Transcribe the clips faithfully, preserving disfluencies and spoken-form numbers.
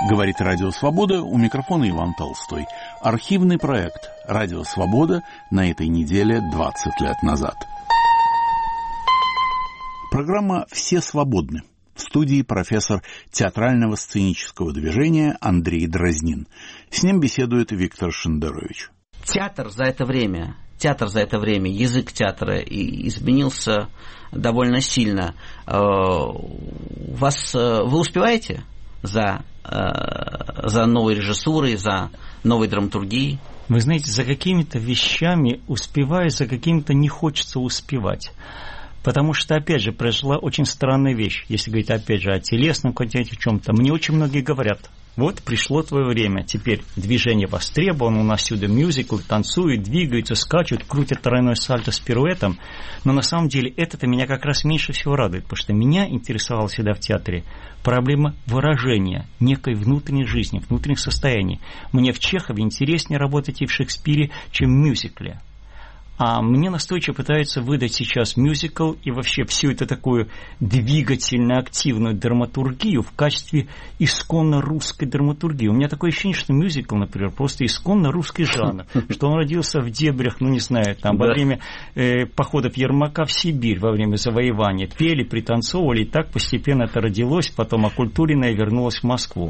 Говорит Радио Свобода, у микрофона Иван Толстой. Архивный проект Радио Свобода на этой неделе двадцать лет назад. Программа «Все свободны». В студии профессор театрального сценического движения Андрей Дразнин. С ним беседует Виктор Шендерович. Театр за это время, театр за это время, язык театра изменился довольно сильно. Вас, вы успеваете за, за новой режиссурой, за новой драматургией? Вы знаете, за какими-то вещами успеваю, за какими-то не хочется успевать. Потому что, опять же, произошла очень странная вещь. Если говорить, опять же, о телесном контенте, в чем-то. Мне очень многие говорят, вот пришло твое время, теперь движение востребовано, у нас сюда мюзикл, танцуют, двигаются, скачут, крутят тройной сальто с пируэтом. Но на самом деле это-то меня как раз меньше всего радует, потому что меня интересовала всегда в театре проблема выражения некой внутренней жизни, внутренних состояний. Мне в Чехове интереснее работать и в Шекспире, чем в мюзикле. А мне настойчиво пытаются выдать сейчас мюзикл и вообще всю эту такую двигательно активную драматургию в качестве исконно русской драматургии. У меня такое ощущение, что мюзикл, например, просто исконно русский жанр, что он родился в дебрях, ну не знаю, там во время э, походов Ермака в Сибирь, во время завоевания. Пели, пританцовывали, и так постепенно это родилось, потом окультуренное вернулось в Москву.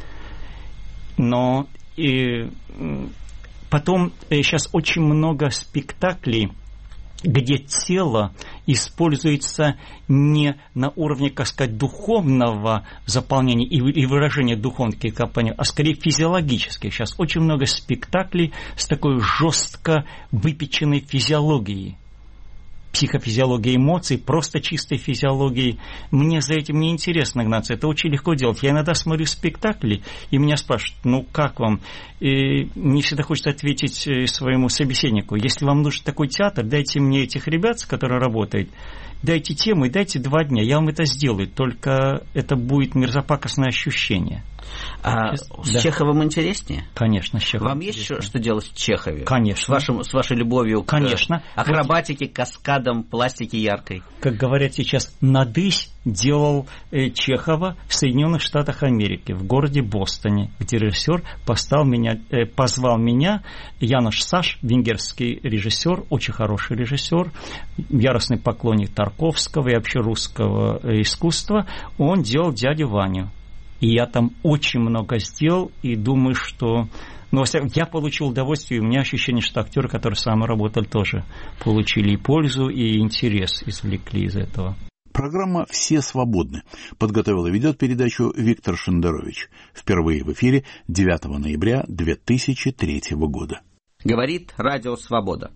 Но... И, Потом сейчас очень много спектаклей, где тело используется не на уровне, как сказать, духовного заполнения и выражения духовных компаний, а скорее физиологических. Сейчас очень много спектаклей с такой жестко выпеченной физиологией. Психофизиология эмоций, просто чистой физиологией. Мне за этим не интересно гнаться, это очень легко делать. Я иногда смотрю спектакли, и меня спрашивают, ну как вам? И мне всегда хочется ответить своему собеседнику, если вам нужен такой театр, дайте мне этих ребят, с которыми работает, дайте тему и дайте два дня, я вам это сделаю, только это будет мерзопакостное ощущение. А с да. Чеховым интереснее? Конечно, с Чеховым. Вам есть что, что делать в Чехове? Конечно. С, вашим, с вашей любовью к Конечно. акробатике, каскадам, пластике яркой? Как говорят сейчас, надысь делал э, Чехова в Соединенных Штатах Америки, в городе Бостоне, где режиссер поставил меня, э, позвал меня, Янош Саш, венгерский режиссер, очень хороший режиссер, яростный поклонник Тарковского и вообще русского э, искусства, он делал «Дядю Ваню». И я там очень много сделал, и думаю, что... Ну, я получил удовольствие, и у меня ощущение, что актеры, которые со мной работали, тоже получили и пользу, и интерес извлекли из этого. Программа «Все свободны». Подготовил и ведет передачу Виктор Шендерович. Впервые в эфире девятого ноября две тысячи третьего года. Говорит Радио Свобода.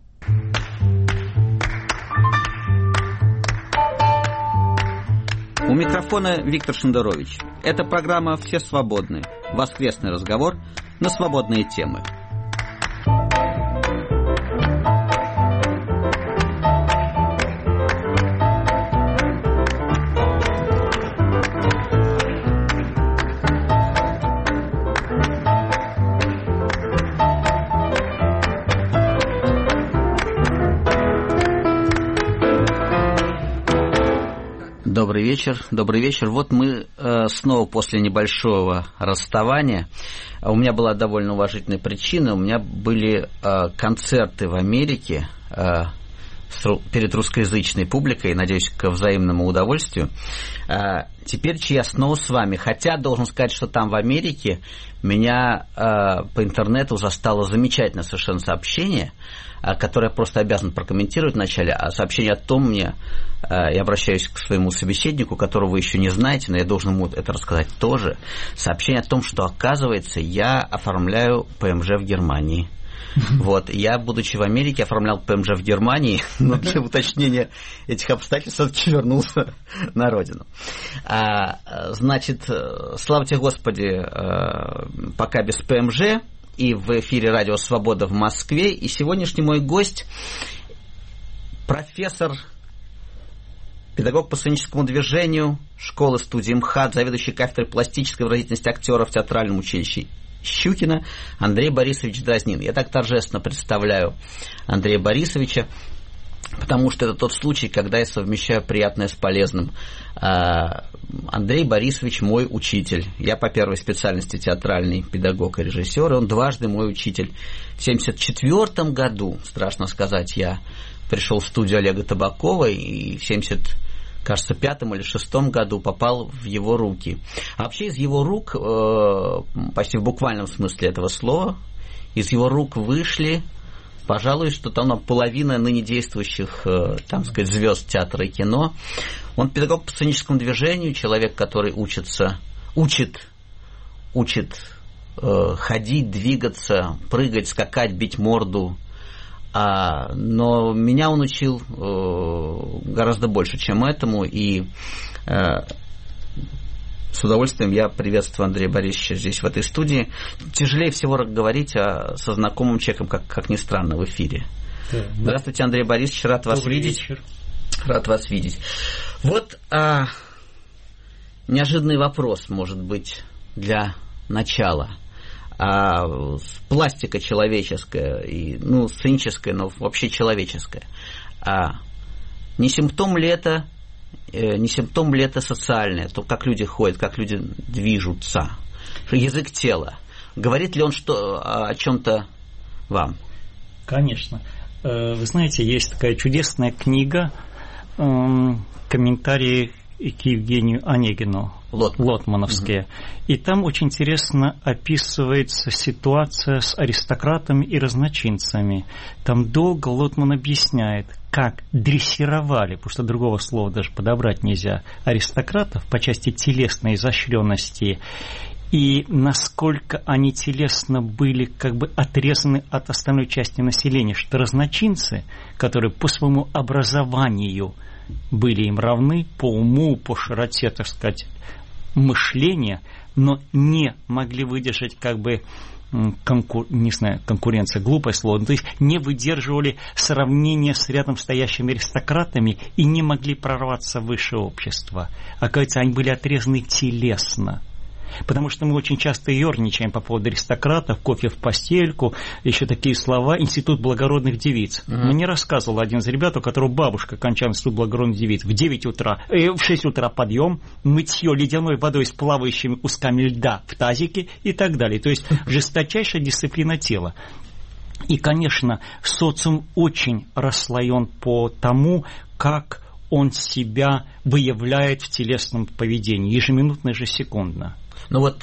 У микрофона Виктор Шендерович. Это программа «Все свободны». Воскресный разговор на свободные темы. Добрый вечер, добрый вечер. Вот мы э, снова после небольшого расставания. У меня была довольно уважительная причина. У меня были э, концерты в Америке э, перед русскоязычной публикой, надеюсь, к взаимному удовольствию. Э, теперь я снова с вами. Хотя, должен сказать, что там в Америке меня э, по интернету застало замечательное совершенно сообщение, э, которое я просто обязан прокомментировать вначале. А сообщение о том мне... Я обращаюсь к своему собеседнику, которого вы еще не знаете, но я должен ему это рассказать тоже. Сообщение о том, что, оказывается, я оформляю ПМЖ в Германии. Вот. Я, будучи в Америке, оформлял ПМЖ в Германии, но для уточнения этих обстоятельств все-таки вернулся на родину. А, значит, слава тебе, Господи, пока без ПМЖ, и в эфире Радио Свобода в Москве. И сегодняшний мой гость – профессор, педагог по сценическому движению школы-студии МХАТ, заведующий кафедрой пластической выразительности актеров в театральном училище Щукина Андрей Борисович Дразнин. Я так торжественно представляю Андрея Борисовича. потому что это тот случай, когда я совмещаю приятное с полезным. Андрей Борисович мой учитель. Я по первой специальности театральный педагог и режиссер, и он дважды мой учитель. В семьдесят четвёртом году, страшно сказать, я пришел в студию Олега Табакова, и в семьдесят, кажется, пятом или шестом году попал в его руки. А вообще из его рук, почти в буквальном смысле этого слова, из его рук вышли, пожалуй, что там половина ныне действующих, там сказать, звезд театра и кино. Он педагог по сценическому движению, человек, который учится, учит, учит э, ходить, двигаться, прыгать, скакать, бить морду. А, но меня он учил э, гораздо больше, чем этому, и э, с удовольствием я приветствую Андрея Борисовича здесь, в этой студии. Тяжелее всего говорить о, со знакомым человеком, как, как ни странно, в эфире. Да, здравствуйте, Андрей Борисович, рад вас Добрый видеть. Вечер. Рад вас видеть. Вот а, неожиданный вопрос, может быть, для начала. А, пластика человеческая, и, ну, сценическая, но вообще человеческая. А, не симптом ли это, э, не симптом ли это социальное, то, как люди ходят, как люди движутся, язык тела? Говорит ли он что, о чем-то вам? Конечно. Вы знаете, есть такая чудесная книга, комментарии к Евгению Онегину, Лотман. лотмановские. Угу. И там очень интересно описывается ситуация с аристократами и разночинцами. Там долго Лотман объясняет, как дрессировали, потому что другого слова даже подобрать нельзя, аристократов по части телесной изощренности, и насколько они телесно были как бы отрезаны от остальной части населения, что разночинцы, которые по своему образованию были им равны, по уму, по широте, так сказать, мышления, но не могли выдержать как бы конкур... не знаю, конкуренция, глупое слово, то есть не выдерживали сравнения с рядом стоящими аристократами и не могли прорваться выше общества. Оказывается, они были отрезаны телесно. Потому что мы очень часто ерничаем по поводу аристократов, кофе в постельку, еще такие слова, институт благородных девиц. Uh-huh. Мне рассказывал один из ребят, у которого бабушка кончала институт благородных девиц. В девять утра, э, в шесть утра подъем, мытье ледяной водой с плавающими кусками льда в тазике и так далее. То есть жесточайшая дисциплина тела. И, конечно, социум очень расслоен по тому, как он себя выявляет в телесном поведении, ежеминутно, ежесекундно. Ну вот,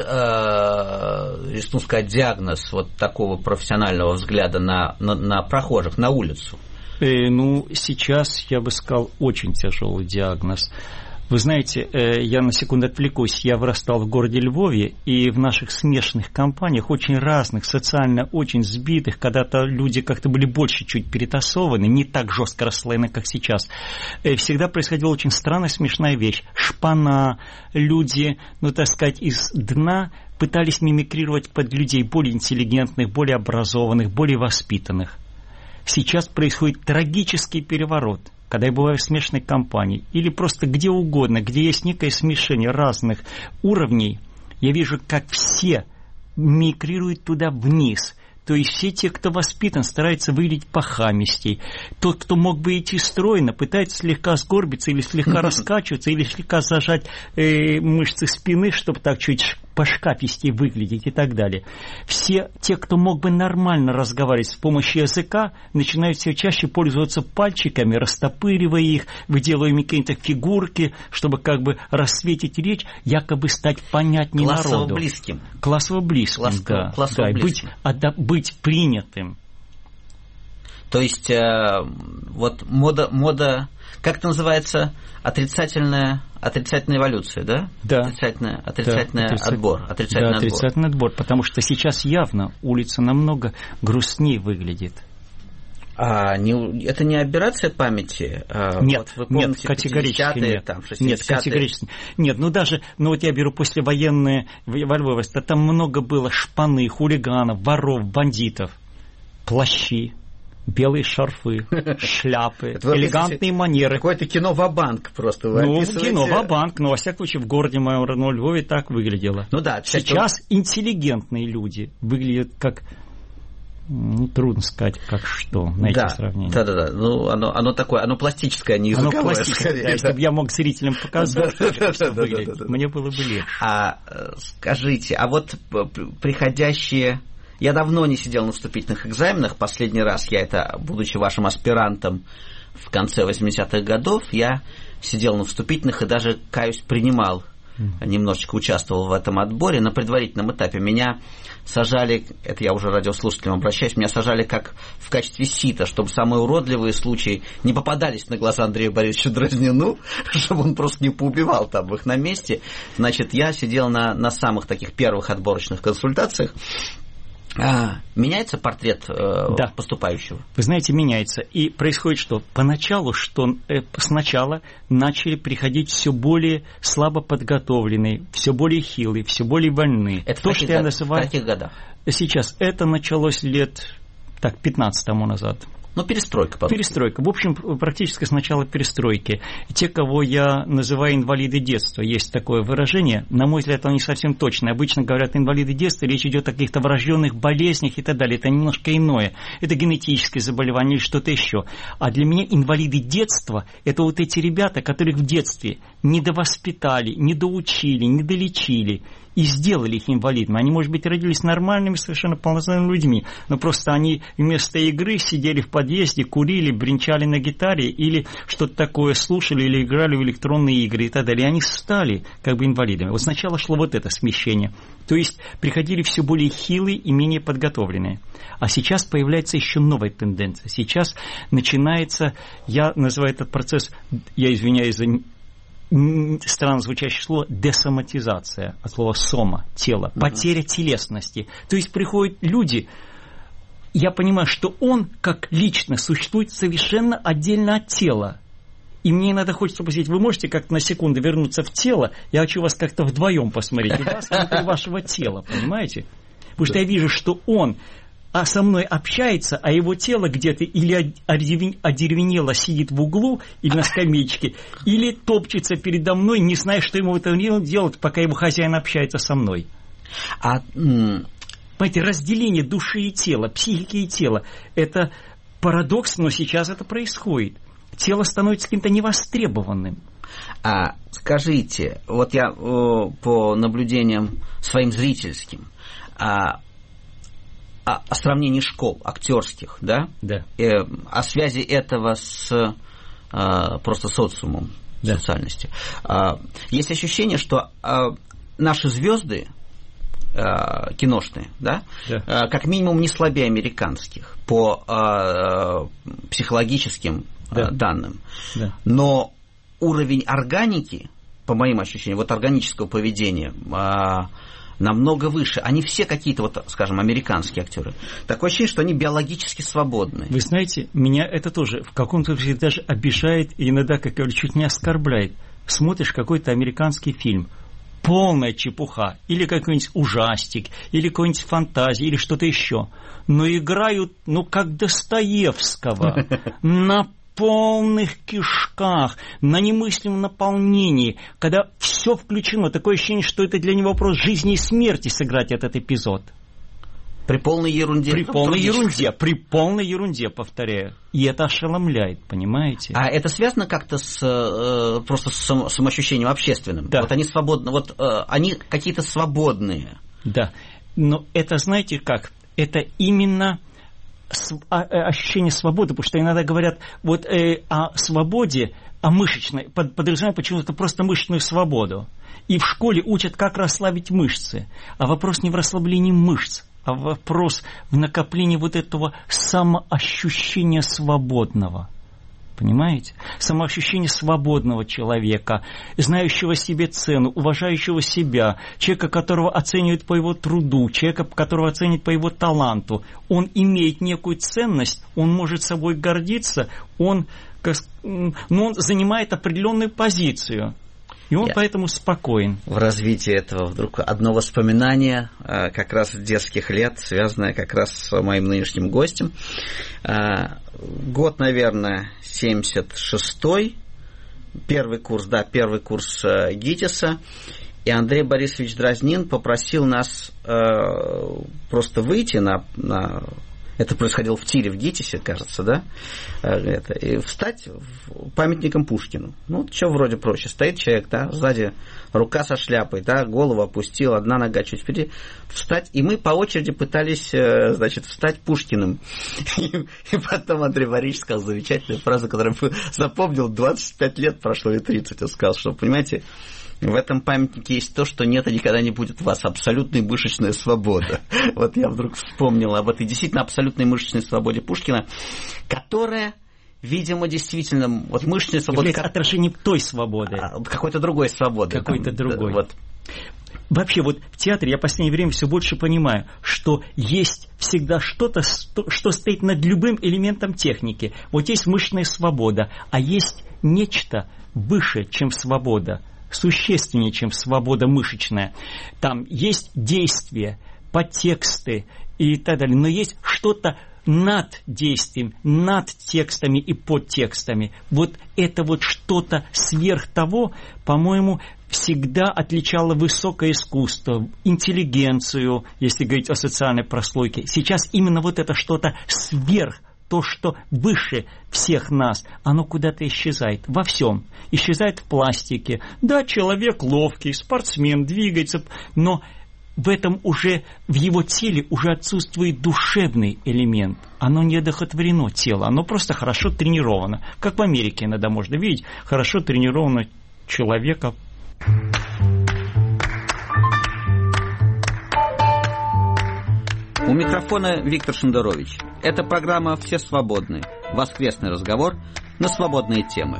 э, если сказать, диагноз вот такого профессионального взгляда на, на, на прохожих, на улицу. Э, ну, сейчас, я бы сказал, очень тяжелый диагноз. Вы знаете, э, я на секунду отвлекусь, я вырастал в городе Львове, и в наших смешанных компаниях, очень разных, социально очень сбитых, когда-то люди как-то были больше чуть перетасованы, не так жестко расслоены, как сейчас, э, всегда происходила очень странная, смешная вещь. Шпана, люди, ну, так сказать, из дна пытались мимикрировать под людей более интеллигентных, более образованных, более воспитанных. Сейчас происходит трагический переворот. Когда я бываю в смешанной компании, или просто где угодно, где есть некое смешение разных уровней, я вижу, как все мигрируют туда вниз. То есть все те, кто воспитан, стараются выглядеть похамистей. Тот, кто мог бы идти стройно, пытается слегка сгорбиться или слегка раскачиваться, или слегка зажать э, мышцы спины, чтобы так чуть пошкапистей выглядеть и так далее. Все те, кто мог бы нормально разговаривать с помощью языка, начинают все чаще пользоваться пальчиками, растопыривая их, выделывая какие-то фигурки, чтобы как бы рассветить речь, якобы стать понятнее народу. Классово близким. Классово близким, Класс, да. Классово да близким. Быть, отда- быть принятым. То есть, э, вот мода, мода, как это называется, отрицательная, отрицательная эволюция, да? Да. Отрицательная, отрицательный да, отбор. Отрицательный, да, отрицательный отбор. отбор. Потому что сейчас явно улица намного грустнее выглядит. А не, это не операция памяти? А, нет, вот вы помните, нет, категорически нет. Там, нет, категорически нет. Ну даже, ну вот я беру послевоенные во Львове, там много было шпаны, хулиганов, воров, бандитов, плащи, белые шарфы, шляпы, элегантные манеры. Какое-то кино ва-банк просто вы Ну, описываете. кино ва-банк, но во всяком случае в городе моем родном Львове так выглядело. Ну да. Сейчас интеллигентные люди выглядят как Ну, трудно сказать, как что, найти да, сравнение. Да, да, да. Ну, оно, оно такое, оно пластическое, не языковое. Оно пластическое, скорее, да, да. если бы я мог зрителям показать, да, как да, это да, выглядит, да, да, да. мне было бы легче. А скажите, а вот приходящие... Я давно не сидел на вступительных экзаменах. Последний раз я это, будучи вашим аспирантом в конце восьмидесятых годов, я сидел на вступительных и даже, каюсь, принимал, немножечко участвовал в этом отборе. На предварительном этапе меня сажали, это я уже радиослушателям обращаюсь, меня сажали как в качестве сита, чтобы самые уродливые случаи не попадались на глаза Андрею Борисовичу Дразнину, чтобы он просто не поубивал там их на месте. Значит, я сидел на, на самых таких первых отборочных консультациях. А, меняется портрет э, да. поступающего? Вы знаете, меняется. И происходит что? Поначалу, что э, сначала начали приходить все более слабо подготовленные, все более хилые, все более больные. Это то, в, что год... я называю... в каких годах? Сейчас. Это началось лет так, пятнадцать тому назад. Ну, перестройка, по Перестройка. В общем, практически с начала перестройки. Те, кого я называю инвалиды детства, есть такое выражение, на мой взгляд, оно не совсем точное. Обычно говорят инвалиды детства, речь идет о каких-то врожденных болезнях и так далее. Это немножко иное. Это генетическое заболевание или что-то еще. А для меня инвалиды детства – это вот эти ребята, которых в детстве не довоспитали, не доучили, не долечили. И сделали их инвалидами. Они, может быть, родились нормальными, совершенно полноценными людьми, но просто они вместо игры сидели в подъезде, курили, бренчали на гитаре или что-то такое слушали или играли в электронные игры и так далее. И они стали как бы инвалидами. Вот сначала шло вот это смещение. То есть приходили все более хилые и менее подготовленные. А сейчас появляется еще новая тенденция. Сейчас начинается, я называю этот процесс, я извиняюсь за... странно звучащее слово, десоматизация, от слова сома, тело, uh-huh. потеря телесности. То есть приходят люди, я понимаю, что он как личность существует совершенно отдельно от тела. И мне иногда хочется спросить, вы можете как-то на секунду вернуться в тело? Я хочу вас как-то вдвоем посмотреть. Да, внутри вашего тела, понимаете? Потому что я вижу, что он а со мной общается, а его тело где-то или одеревенело сидит в углу или на скамеечке, или топчется передо мной, не зная, что ему в этом делать, пока его хозяин общается со мной. А, понимаете, разделение души и тела, психики и тела – это парадокс, но сейчас это происходит. Тело становится каким-то невостребованным. А скажите, вот я о, по наблюдениям своим зрительским, а, о, о сравнении школ актерских, да? Да. Э, о связи этого с э, просто социумом, да. социальностью. Э, есть ощущение, что э, наши звезды э, киношные, да, да. Э, как минимум не слабее американских по э, психологическим да. э, данным. Да. Но уровень органики, по моим ощущениям, вот органического поведения, э, намного выше. Они все какие-то, вот, скажем, американские актеры. Такое ощущение, что они биологически свободны. Вы знаете, меня это тоже в каком-то смысле даже обижает и иногда, как я говорю, чуть не оскорбляет. Смотришь какой-то американский фильм, полная чепуха, или какой-нибудь ужастик, или какой-нибудь фантазия, или что-то еще. Но играют, ну, как Достоевского, на полных кишках, на немыслимом наполнении, когда все включено. Такое ощущение, что это для него вопрос жизни и смерти сыграть этот эпизод. При полной ерунде. При полной ерунде, при полной ерунде, повторяю. И это ошеломляет, понимаете? А это связано как-то с э, просто с самоощущением общественным? Да. Вот они свободны, вот э, они какие-то свободные. Да. Но это, знаете как, это именно ощущение свободы, потому что иногда говорят вот э, о свободе, о мышечной, под, подразумевают почему-то просто мышечную свободу. И в школе учат, как расслабить мышцы. А вопрос не в расслаблении мышц, а вопрос в накоплении вот этого самоощущения свободного. Понимаете? Самоощущение свободного человека, знающего себе цену, уважающего себя, человека, которого оценивают по его труду, человека, которого оценивают по его таланту. Он имеет некую ценность, он может собой гордиться, он, но он занимает определенную позицию. И он Я поэтому спокоен. В развитии этого вдруг одно воспоминание как раз детских лет, связанное как раз с моим нынешним гостем. Год, наверное, семьдесят шестой, первый курс, да, первый курс ГИТИСа. И Андрей Борисович Дразнин попросил нас просто выйти на, на Это происходило в тире в ГИТИСе, кажется, да? Это, и встать памятником Пушкину. Ну, что вроде проще. Стоит человек, да, сзади рука со шляпой, да, голову опустил, одна нога чуть впереди. Встать, и мы по очереди пытались, значит, встать Пушкиным. И, и потом Андрей Борисович сказал замечательную фразу, которую я запомнил, двадцать пять лет прошло и тридцать. Он сказал, что, понимаете, в этом памятнике есть то, что нет и никогда не будет у вас. Абсолютная мышечная свобода. Вот я вдруг вспомнил об этой действительно абсолютной мышечной свободе Пушкина, которая, видимо, действительно, вот мышечная свобода... Является отражением той свободы. Какой-то другой свободы. Какой-то там, другой. Вот. Вообще, вот в театре я в последнее время все больше понимаю, что есть всегда что-то, что стоит над любым элементом техники. Вот есть мышечная свобода, а есть нечто выше, чем свобода, существеннее, чем свобода мышечная. Там есть действия, подтексты и так далее, но есть что-то над действием, над текстами и подтекстами. Вот это вот что-то сверх того, по-моему, всегда отличало высокое искусство, интеллигенцию, если говорить о социальной прослойке. Сейчас именно вот это что-то сверх, то, что выше всех нас, оно куда-то исчезает во всем. Исчезает в пластике. Да, человек ловкий, спортсмен, двигается, но в этом уже, в его теле уже отсутствует душевный элемент. Оно не одухотворено тело, оно просто хорошо тренировано. Как в Америке иногда можно видеть хорошо тренированного человека. У микрофона Виктор Шендерович. Это программа «Все свободны». Воскресный разговор на свободные темы.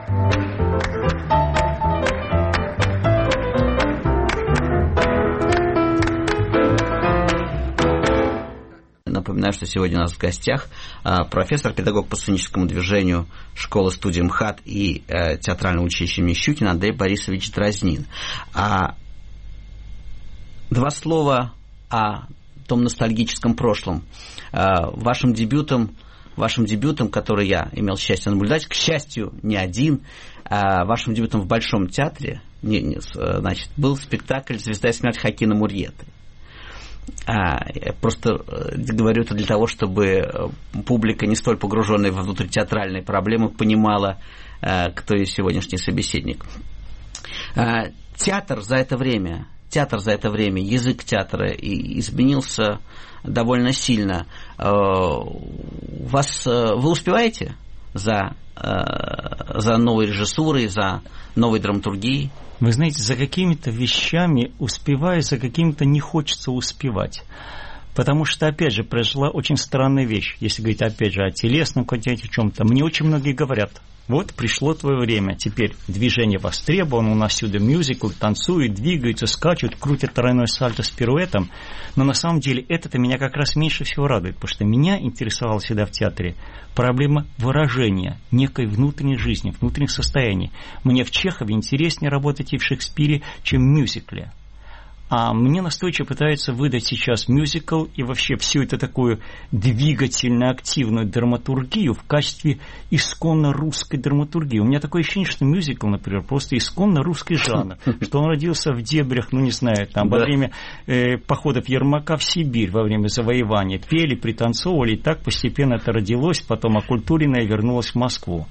Напоминаю, что сегодня у нас в гостях профессор, педагог по сценическому движению школы-студии МХАТ и театрального училища имени Щукина Андрей Борисович Дразнин. А два слова о том ностальгическом прошлом. Вашим дебютом, вашим дебютом, который я имел счастье наблюдать, к счастью, не один, вашим дебютом в Большом театре, не, не, значит, был спектакль «Звезда и смерть» Хакина Мурьеты. А, я просто говорю это для того, чтобы публика, не столь погруженная во внутритеатральные проблемы, понимала, кто есть сегодняшний собеседник. Театр за это время, театр за это время, язык театра изменился довольно сильно. Вас, вы успеваете за, за новой режиссурой, за новой драматургией? Вы знаете, за какими-то вещами успеваю, за какими-то не хочется успевать. Потому что, опять же, произошла очень странная вещь. Если говорить, опять же, о телесном контенте, о чем-то. Мне очень многие говорят, вот пришло твое время, теперь движение востребовано, у нас сюда мюзикл, танцуют, двигаются, скачут, крутят тройной сальто с пируэтом. Но на самом деле это-то меня как раз меньше всего радует, потому что меня интересовала всегда в театре проблема выражения некой внутренней жизни, внутренних состояний. Мне в Чехове интереснее работать и в Шекспире, чем в мюзикле. А мне настойчиво пытаются выдать сейчас мюзикл и вообще всю эту такую двигательно активную драматургию в качестве исконно русской драматургии. У меня такое ощущение, что мюзикл, например, просто исконно русский жанр, что он родился в дебрях, ну не знаю, там во время э, походов Ермака в Сибирь, во время завоевания. Пели, пританцовывали, и так постепенно это родилось, потом окультуренное вернулось в Москву.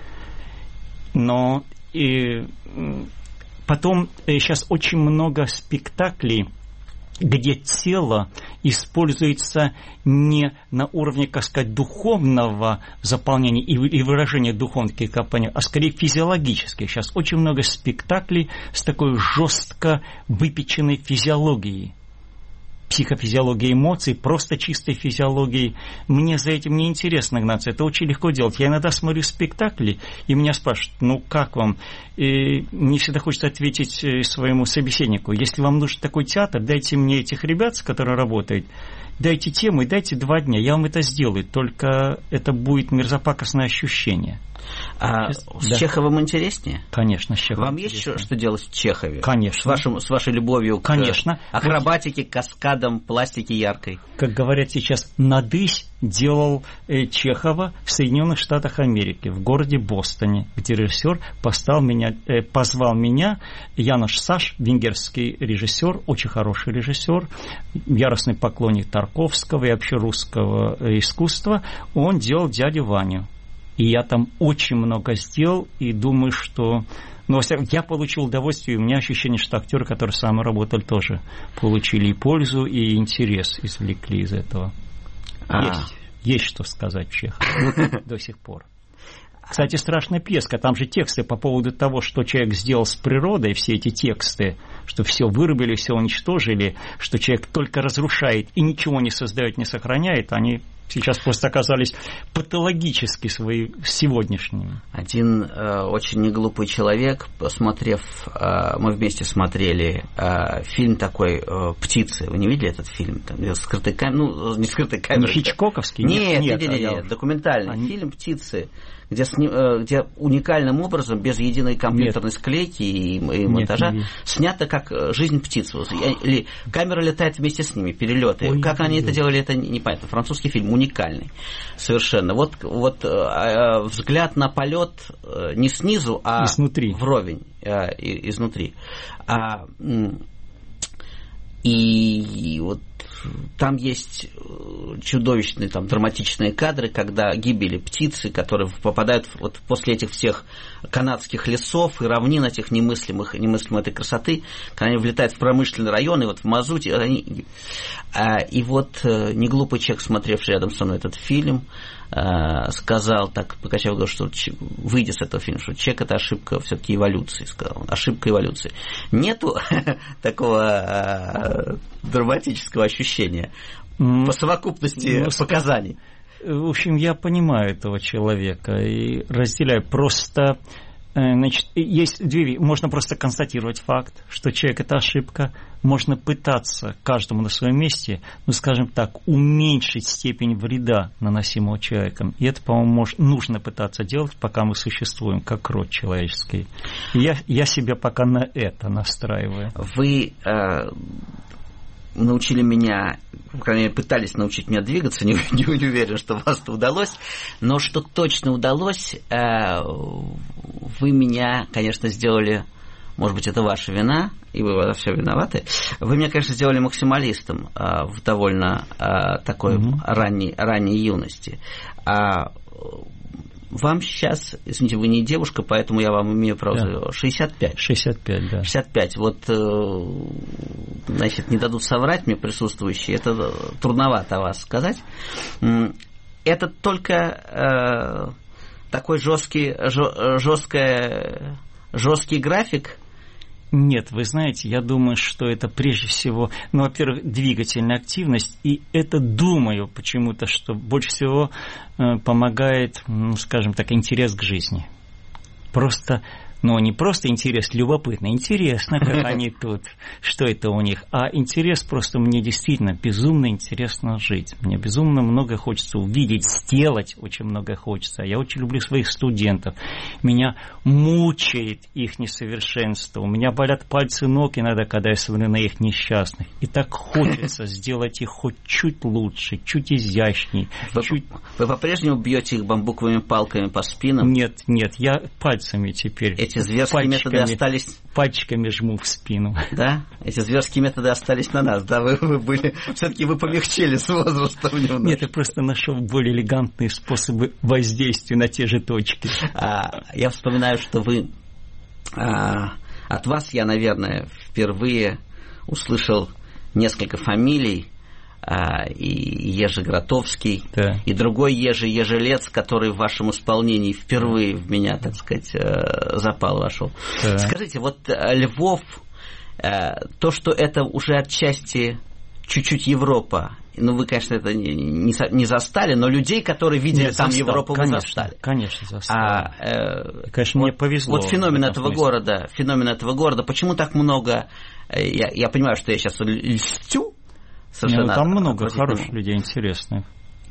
Но... И, Потом сейчас очень много спектаклей, где тело используется не на уровне, как сказать, духовного заполнения и выражения духовных компонентов, а скорее физиологических. Сейчас очень много спектаклей с такой жестко выпеченной физиологией. Психофизиологией эмоций, просто чистой физиологией. Мне за этим не интересно гнаться, это очень легко делать. Я иногда смотрю спектакли, и меня спрашивают, ну как вам? И мне всегда хочется ответить своему собеседнику, если вам нужен такой театр, дайте мне этих ребят, с которыми работают, дайте тему и дайте два дня, я вам это сделаю, только это будет мерзопакостное ощущение. А с да. Чеховым интереснее? Конечно, с Чеховым. Вам есть что, что делать в Чехове? Конечно. С, вашим, с вашей любовью к Конечно. акробатике, каскадам, пластике яркой? Как говорят сейчас, надысь делал э, Чехова в Соединенных Штатах Америки, в городе Бостоне, где режиссер поставил меня, э, позвал меня, Янош Саш, венгерский режиссер, очень хороший режиссер, яростный поклонник Тарковского и вообще русского э, искусства, он делал «Дядю Ваню». И я там очень много сделал, и думаю, что... Ну, я получил удовольствие, и у меня ощущение, что актеры, которые со мной работали, тоже получили и пользу, и интерес извлекли из этого. А. Есть, есть что сказать Чехову до сих пор. Кстати, страшная пьеска, там же тексты по поводу того, что человек сделал с природой, все эти тексты, что все вырубили, все уничтожили, что человек только разрушает и ничего не создает, не сохраняет, они сейчас просто оказались патологически свои сегодняшними. Один э, очень неглупый человек, посмотрев, э, мы вместе смотрели э, фильм такой э, «Птицы». Вы не видели этот фильм? Там, скрытый кам... Ну, не скрытый камерой. Не Хичкоковский? Нет, нет, нет, нет, нет, я... нет документальный Они... фильм «Птицы», где, сни... где уникальным образом, без единой компьютерной нет. склейки и, и монтажа, нет, снято как жизнь птиц. Или камера летает вместе с ними, перелеты. Ой, как ой, они ой. это делали, это непонятно. Французский фильм уникальный совершенно. Вот, вот э, взгляд на полет э, не снизу, а изнутри. Вровень, э, изнутри. А, и, и вот там есть чудовищные там, драматичные кадры, когда гибели птицы, которые попадают вот после этих всех канадских лесов и равнин этих немыслимых, немыслимой этой красоты, когда они влетают в промышленный район, и вот в мазуте. Они... И вот неглупый человек, смотревший рядом со мной этот фильм, сказал, так покачав головой, что выйдя с этого фильма, что человек — это ошибка все-таки эволюции, сказал. Ошибка эволюции. Нету такого драматического ощущения по совокупности ну, показаний. В общем, я понимаю этого человека и разделяю. Просто, значит, есть две... Можно просто констатировать факт, что человек — это ошибка. Можно пытаться каждому на своем месте, ну, скажем так, уменьшить степень вреда, наносимого человеком. И это, по-моему, может, нужно пытаться делать, пока мы существуем, как род человеческий. И я, я себя пока на это настраиваю. Вы... Э... научили меня, по крайней мере, пытались научить меня двигаться, не, не, не уверен, что вас это удалось, но что точно удалось, э, вы меня, конечно, сделали, может быть, это ваша вина, и вы во всем виноваты, вы меня, конечно, сделали максималистом э, в довольно э, такой mm-hmm. ранней, ранней юности. А вам сейчас, извините, вы не девушка, поэтому я вам имею право, да. шестьдесят пять. шестьдесят пять, да. шестьдесят пять. Вот, значит, не дадут соврать мне присутствующие, это трудновато о вас сказать. Это только э, такой жесткий, жесткий, жесткий график. Нет, вы знаете, я думаю, что это прежде всего, ну, во-первых, двигательная активность, и это, думаю, почему-то, что больше всего э, помогает, ну, скажем так, интерес к жизни. Просто, ну, не просто интерес любопытный, интересно, как они тут, что это у них, а интерес просто мне действительно безумно интересно жить. Мне безумно много хочется увидеть, сделать очень много хочется. Я очень люблю своих студентов. Меня мучает их несовершенство. У меня болят пальцы ног иногда, когда я смотрю на их несчастных. И так хочется сделать их хоть чуть лучше, чуть изящней. Вы, чуть... вы по-прежнему бьете их бамбуковыми палками по спинам? Нет, нет, я пальцами теперь. Эти зверские методы остались... Пальчиками жму в спину. Да? Эти зверские методы остались на нас. Да, вы, вы были... Все-таки вы помягчели с возрастом немножко. Нет, я просто нашел более элегантные способы воздействия на те же точки. А, я вспоминаю, что вы... А, от вас я, наверное, впервые услышал несколько фамилий. А, и Ежи Гротовский, да. И другой Ежи Ежелец, который в вашем исполнении впервые в меня, так сказать, запал вошел. Да. Скажите, вот Львов, то, что это уже отчасти чуть-чуть Европа, ну, вы, конечно, это не, не застали, но людей, которые видели Нет, там застал, Европу, конечно, вы застали. Конечно, застали. А, э, конечно, вот, мне повезло. Вот феномен этого смысле. города, феномен этого города, почему так много, я, я понимаю, что я сейчас льстю, совершенно. Ну, там много хороших людей, интересных.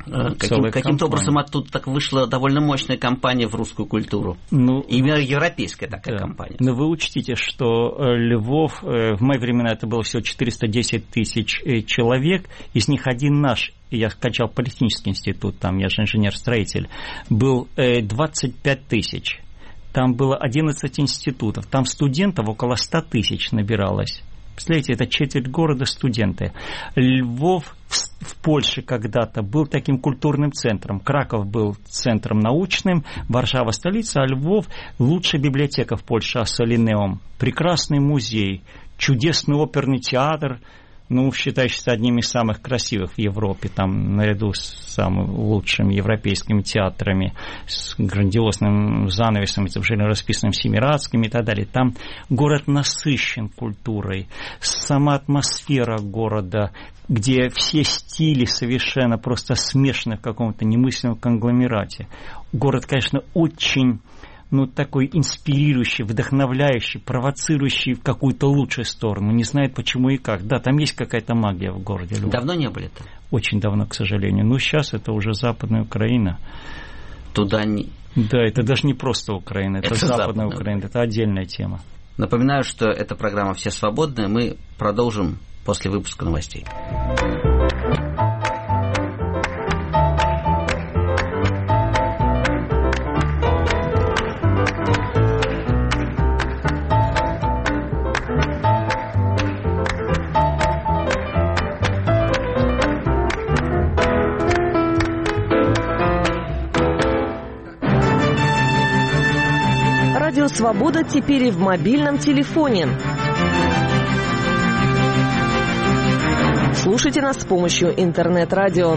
Каким, каким-то образом оттуда так вышла довольно мощная кампания в русскую культуру. Ну, именно европейская такая да. кампания. Но вы учтите, что Львов, в мои времена это было всего четыреста десять тысяч человек, из них один наш, я скачал политехнический институт, там я же инженер-строитель, был двадцать пять тысяч. Там было одиннадцать институтов, там студентов около ста тысяч набиралось. Представляете, это четверть города студенты. Львов в, в Польше когда-то был таким культурным центром. Краков был центром научным, Варшава столица, а Львов лучшая библиотека в Польше, Асолинеум. Прекрасный музей, чудесный оперный театр, ну, считающийся одним из самых красивых в Европе, там, наряду с самыми лучшими европейскими театрами, с грандиозным занавесом, совершенно расписанным Семирадским и так далее. Там город насыщен культурой, сама атмосфера города, где все стили совершенно просто смешаны в каком-то немыслимом конгломерате. Город, конечно, очень... ну, такой инспирирующий, вдохновляющий, провоцирующий в какую-то лучшую сторону. Не знает, почему и как. Да, там есть какая-то магия в городе Львов. Давно не были там? Очень давно, к сожалению. Ну, сейчас это уже Западная Украина. Туда не... Да, это даже не просто Украина, это, это Западная, Западная Украина. Это отдельная тема. Напоминаю, что эта программа «Все свободны». Мы продолжим после выпуска новостей. «Свобода» теперь и в мобильном телефоне. Слушайте нас с помощью интернет-радио.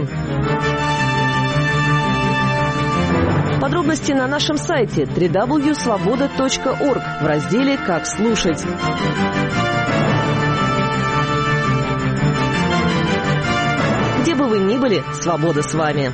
Подробности на нашем сайте дабл ю дабл ю дабл ю точка свобода точка орг в разделе «Как слушать». Где бы вы ни были, свобода с вами.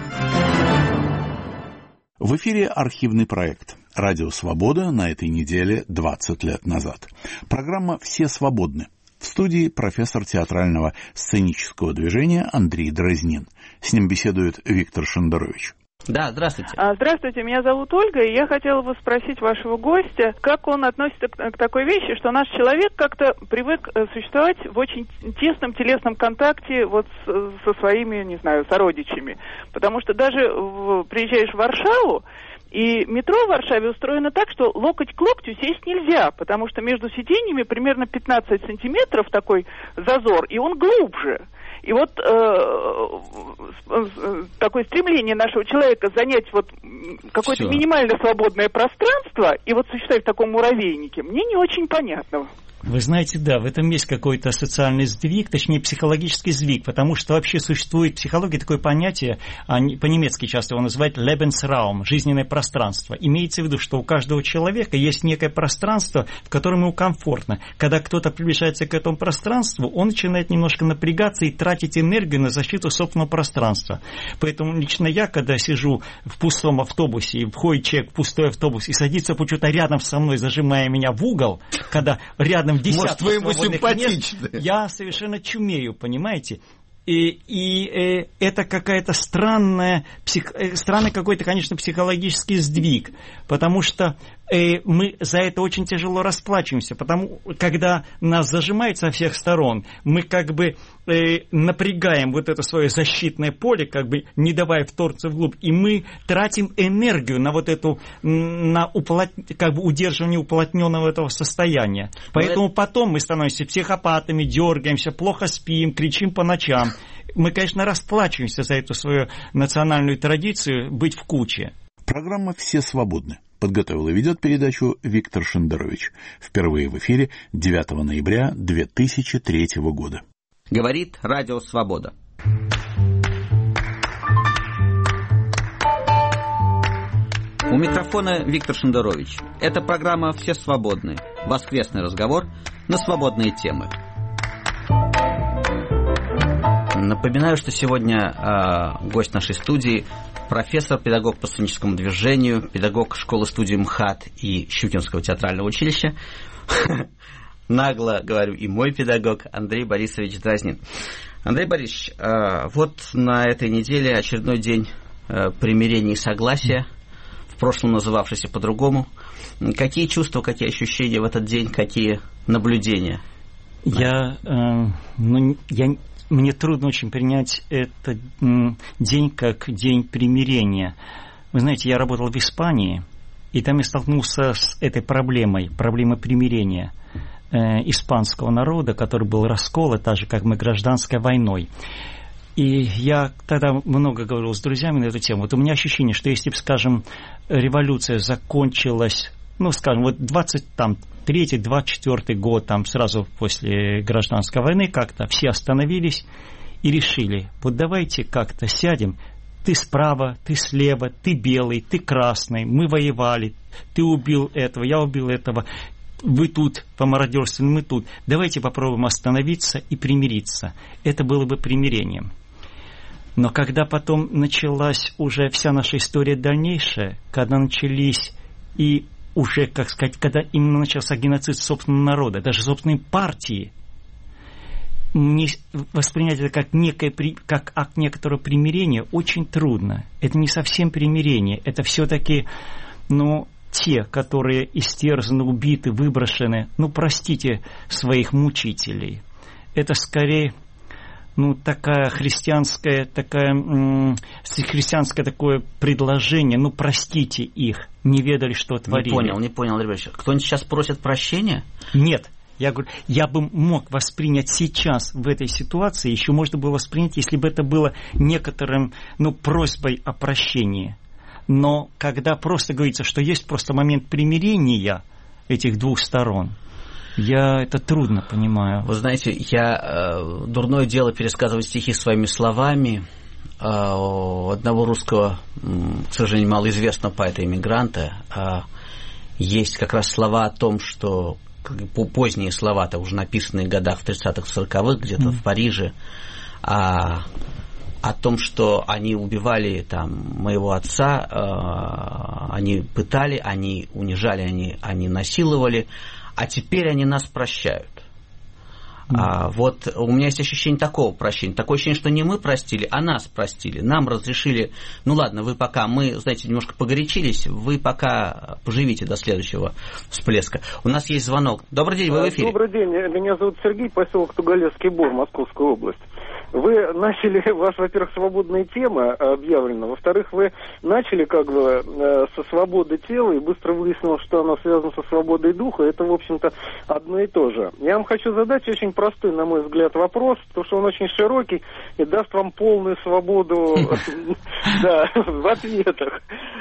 В эфире архивный проект «Радио Свобода» на этой неделе двадцать лет назад. Программа «Все свободны». В студии профессор театрального сценического движения Андрей Дразнин. С ним беседует Виктор Шендерович. Да, здравствуйте. Здравствуйте, меня зовут Ольга, и я хотела бы спросить вашего гостя, как он относится к, к такой вещи, что наш человек как-то привык существовать в очень тесном телесном контакте вот с, со своими, не знаю, сородичами. Потому что даже в, приезжаешь в Варшаву, и метро в Варшаве устроено так, что локоть к локтю сесть нельзя, потому что между сиденьями примерно пятнадцать сантиметров такой зазор, и он глубже. И вот э, такое стремление нашего человека занять вот какое-то Всё. минимально свободное пространство и вот существовать в таком муравейнике, мне не очень понятно. Вы знаете, да, в этом есть какой-то социальный сдвиг, точнее психологический сдвиг, потому что вообще существует в психологии такое понятие, по-немецки часто его называют Lebensraum, жизненное пространство. Имеется в виду, что у каждого человека есть некое пространство, в котором ему комфортно. Когда кто-то приближается к этому пространству, он начинает немножко напрягаться и тратить энергию на защиту собственного пространства. Поэтому лично я, когда сижу в пустом автобусе, и входит человек в пустой автобус и садится почему-то рядом со мной, зажимая меня в угол, когда рядом Может, вы ему симпатичны. Я совершенно чумею, понимаете? И, и э, это какая-то странная, псих, э, странный какой-то, конечно, психологический сдвиг, потому что э, мы за это очень тяжело расплачиваемся, потому когда нас зажимает со всех сторон, мы как бы э, напрягаем вот это свое защитное поле, как бы не давая вторгнуться вглубь, и мы тратим энергию на вот эту, на уплот, как бы удерживание уплотненного этого состояния. Поэтому это... потом мы становимся психопатами, дергаемся, плохо спим, кричим по ночам. Мы, конечно, расплачиваемся за эту свою национальную традицию быть в куче. Программа «Все свободны». Подготовил и ведет передачу Виктор Шендерович. Впервые в эфире девятого ноября две тысячи третьего года. Говорит Радио Свобода. У микрофона Виктор Шендерович. Это программа «Все свободны». Воскресный разговор на свободные темы. Напоминаю, что сегодня э, гость нашей студии профессор, педагог по сценическому движению, педагог школы-студии МХАТ и Щукинского театрального училища. Нагло говорю, и мой педагог Андрей Борисович Дразнин. Андрей Борисович, вот на этой неделе очередной день примирения и согласия, в прошлом называвшийся по-другому. Какие чувства, какие ощущения в этот день, какие наблюдения? Я, э, ну, я, мне трудно очень принять этот м, день как день примирения. Вы знаете, я работал в Испании, и там я столкнулся с этой проблемой, проблемой примирения э, испанского народа, который был расколот, так же, как мы, гражданской войной. И я тогда много говорил с друзьями на эту тему. Вот у меня ощущение, что если бы, скажем, революция закончилась, ну, скажем, вот двадцать третий двадцать четвёртый год, там сразу после гражданской войны, как-то все остановились и решили, вот давайте как-то сядем, ты справа, ты слева, ты белый, ты красный, мы воевали, ты убил этого, я убил этого, вы тут помародерствовали, мы тут, давайте попробуем остановиться и примириться. Это было бы примирением. Но когда потом началась уже вся наша история дальнейшая, когда начались и уже, как сказать, когда именно начался геноцид собственного народа, даже собственной партии, не воспринять это как, некое, как акт некоторого примирения очень трудно. Это не совсем примирение, это все-таки, ну, те, которые истерзаны, убиты, выброшены, ну, простите своих мучителей. Это скорее, ну, такая христианская, такая, м- христианское такое предложение, ну, простите их, не ведали, что творили. Не понял, не понял, ребята. Кто-нибудь сейчас просит прощения? Нет. Я говорю, я бы мог воспринять сейчас в этой ситуации, еще можно было воспринять, если бы это было некоторым, ну, просьбой о прощении. Но когда просто говорится, что есть просто момент примирения этих двух сторон, я это трудно понимаю. Вы знаете, я э, дурное дело пересказывать стихи своими словами. Э, у одного русского, к сожалению, малоизвестного поэта-иммигранта э, есть как раз слова о том, что поздние слова-то уже написанные в годах в тридцатых, сороковых, где-то mm. в Париже, а, о том, что они убивали там моего отца, э, они пытали, они унижали, они, они насиловали, а теперь они нас прощают. Mm. А, вот у меня есть ощущение такого прощения. Такое ощущение, что не мы простили, а нас простили. Нам разрешили, ну ладно, вы пока, мы, знаете, немножко погорячились, вы пока поживите до следующего всплеска. У нас есть звонок. Добрый день, вы в эфире. Добрый день, меня зовут Сергей, поселок Тугалевский Бор, Московская область. Вы начали, ваша, во-первых, свободная тема объявлена, во-вторых, вы начали как бы со свободы тела и быстро выяснилось, что оно связано со свободой духа, это, в общем-то, одно и то же. Я вам хочу задать очень простой, на мой взгляд, вопрос, потому что он очень широкий и даст вам полную свободу в ответах.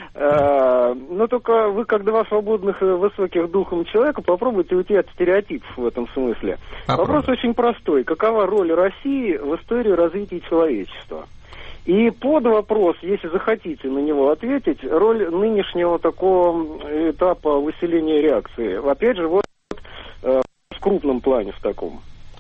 Но только вы, как два свободных и высоких духом человека, попробуйте уйти от стереотипов в этом смысле. Вопрос очень простой. Какова роль России в истории развития человечества? И под вопрос, если захотите на него ответить, роль нынешнего такого этапа выселения реакции. Опять же, вот э, в крупном плане в таком.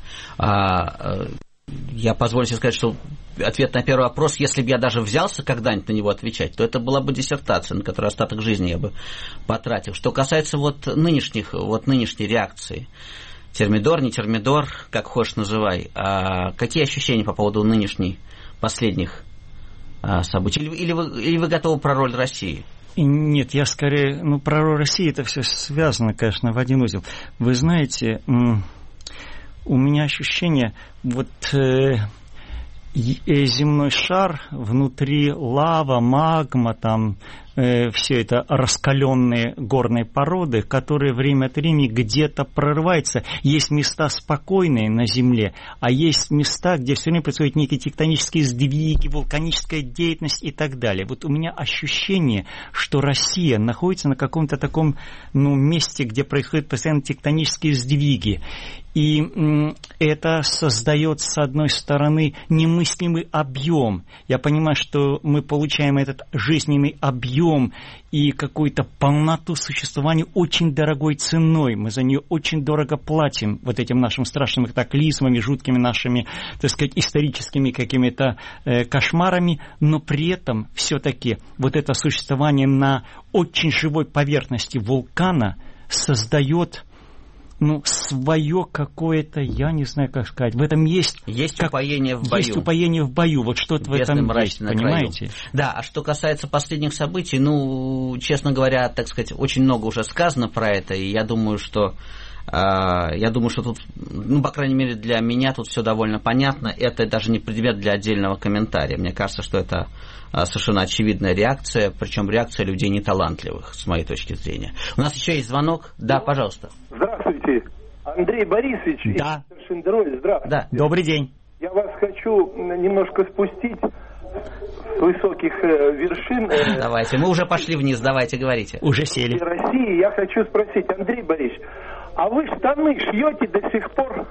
А, я позволю себе сказать, что ответ на первый вопрос, если бы я даже взялся когда-нибудь на него отвечать, то это была бы диссертация, на которую остаток жизни я бы потратил. Что касается вот нынешних, вот нынешней реакции, термидор, не термидор, как хочешь называй, а какие ощущения по поводу нынешних последних а, событий? Или, или, вы, или вы готовы про роль России? Нет, я скорее, ну, про роль России это все связано, конечно, в один узел. Вы знаете, у меня ощущение, вот э, земной шар, внутри лава, магма, там э, все это раскаленные горные породы, которые время от времени где-то прорываются. Есть места спокойные на Земле, а есть места, где все время происходят некие тектонические сдвиги, вулканическая деятельность и так далее. Вот у меня ощущение, что Россия находится на каком-то таком, ну, месте, где происходят постоянно тектонические сдвиги. И это создает, с одной стороны, немыслимый объем. Я понимаю, что мы получаем этот жизненный объем и какую-то полноту существования очень дорогой ценой. Мы за нее очень дорого платим вот этим нашим страшным катаклизмами, жуткими нашими, так сказать, историческими какими-то э, кошмарами, но при этом все-таки вот это существование на очень живой поверхности вулкана создает, ну, свое какое-то, я не знаю, как сказать, в этом есть... Есть как, упоение в бою. Есть упоение в бою, вот что-то в этом есть, понимаете? Да, а что касается последних событий, ну, честно говоря, так сказать, очень много уже сказано про это, и я думаю, что... Я думаю, что тут, ну, по крайней мере, для меня тут все довольно понятно. Это даже не предмет для отдельного комментария. Мне кажется, что это совершенно очевидная реакция, причем реакция людей неталантливых, с моей точки зрения. У нас еще есть звонок. Да, пожалуйста. Здравствуйте. Андрей Борисович. Да. Шиндерой, здравствуйте. Да. Добрый день. Я вас хочу немножко спустить с высоких э, вершин. Э, давайте, мы уже пошли вниз, давайте, говорите. Уже сели. В России я хочу спросить, Андрей Борисович, а вы штаны шьете до сих пор?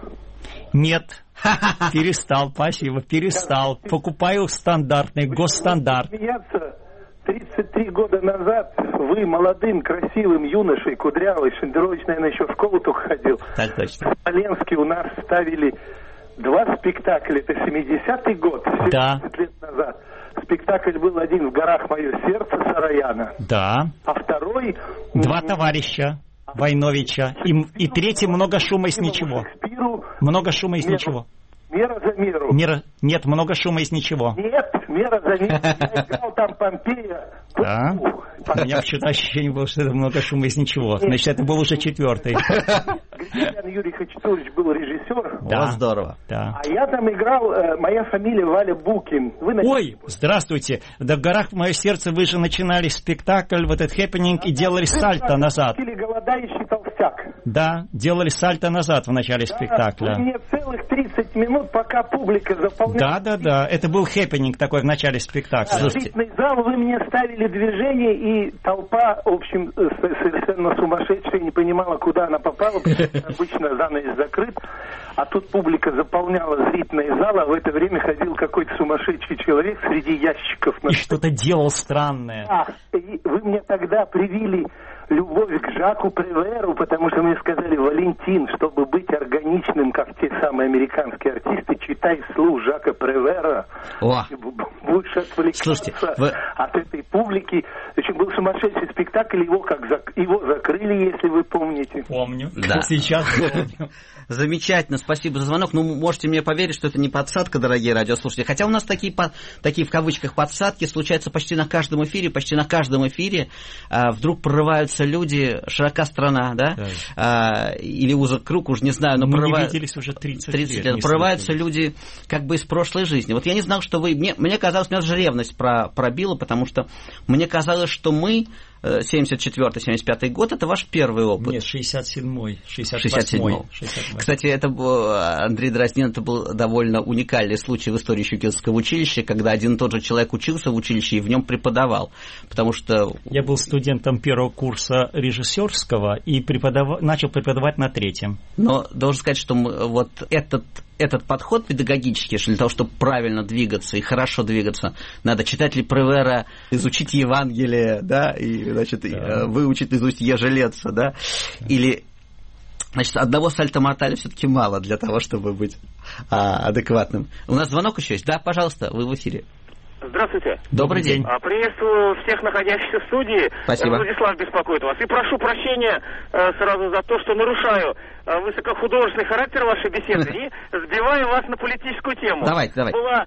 Нет, перестал, спасибо, перестал. Покупаю стандартный, госстандарт. Смеяться, тридцать три года назад вы молодым, красивым юношей, кудрявый, Шендерович, наверное, еще в школу только ходил. Так точно. В Смоленске у нас ставили два спектакля, это семидесятый год, семьдесят лет назад. Спектакль был один в горах «Мое сердце» Сараяна. Да. А второй... Два товарища Войновича. И, и третий «Много шума из ничего». Много шума из ничего. Мера за меру. Мера... Нет, много шума из ничего. Нет, мера за меру. Я играл там Помпея. Да. У меня почему-то ощущение было, что это много шума из ничего. Значит, это был уже четвертый. Григорьян Юрий Хачатурович был режиссер. Да. О, здорово. Да. А я там играл, э, моя фамилия Валя Букин. Вы на... Ой, здравствуйте. Да в горах «Мое сердце» вы же начинали спектакль, вот этот хэппининг, и делали сальто назад. Или голодающий толстяк. Да, делали сальто назад в начале Да, спектакля. вы мне целых тридцать минут, пока публика заполняла. Да, да, да. Это был хэппининг такой в начале спектакля. Да, зрительный зал, вы мне ставили движение, и толпа, в общем, совершенно сумасшедшая, не понимала, куда она попала, потому что обычно занавес закрыт, а тут публика заполняла зрительный зал, а в это время ходил какой-то сумасшедший человек среди ящиков. И что-то делал странное. А, и вы мне тогда привили любовь к Жаку Преверу, потому что мне сказали: Валентин, чтобы быть органичным, как те самые американские артисты, читай вслух Жака Превера. О. Будешь отвлекаться. Слушайте, вы... от этой публики. Очень был сумасшедший спектакль, его как зак... его закрыли, если вы помните. Помню. Да. Сейчас помню. Замечательно, спасибо за звонок. Ну, можете мне поверить, что это не подсадка, дорогие радиослушатели. Хотя у нас такие, такие в кавычках подсадки случаются почти на каждом эфире. Почти на каждом эфире а, вдруг прорываются люди, широка страна, да? да. А, или узок круг, уж не знаю, но мы прорыва... не виделись уже тридцать, тридцать лет. лет. Прорываются люди как бы из прошлой жизни. Вот я не знал, что вы... Мне, мне казалось, меня даже ревность про, пробила, потому что мне казалось, что мы... семьдесят четвёртый семьдесят пятый год, это ваш первый опыт. Нет, шестьдесят седьмой, шестьдесят восьмой. шестьдесят седьмой. Кстати, это был, Андрей Дроздин, это был довольно уникальный случай в истории Щукинского училища, когда один и тот же человек учился в училище и в нем преподавал. Потому что... Я был студентом первого курса режиссерского и преподав... начал преподавать на третьем. Но должен сказать, что мы, вот этот... Этот подход педагогический, что для того, чтобы правильно двигаться и хорошо двигаться, надо читать ли Превера, изучить Евангелие, да, и, значит, да. выучить наизусть Ежелеца, да, или, значит, одного сальто-морталя все-таки мало для того, чтобы быть а, адекватным. У нас звонок еще есть? Да, пожалуйста, вы в эфире. Здравствуйте. Добрый день. Приветствую всех находящихся в студии. Спасибо. Владислав беспокоит вас. И прошу прощения э, сразу за то, что нарушаю э, высокохудожественный характер вашей беседы и сбиваю вас на политическую тему. Давайте, давайте. Была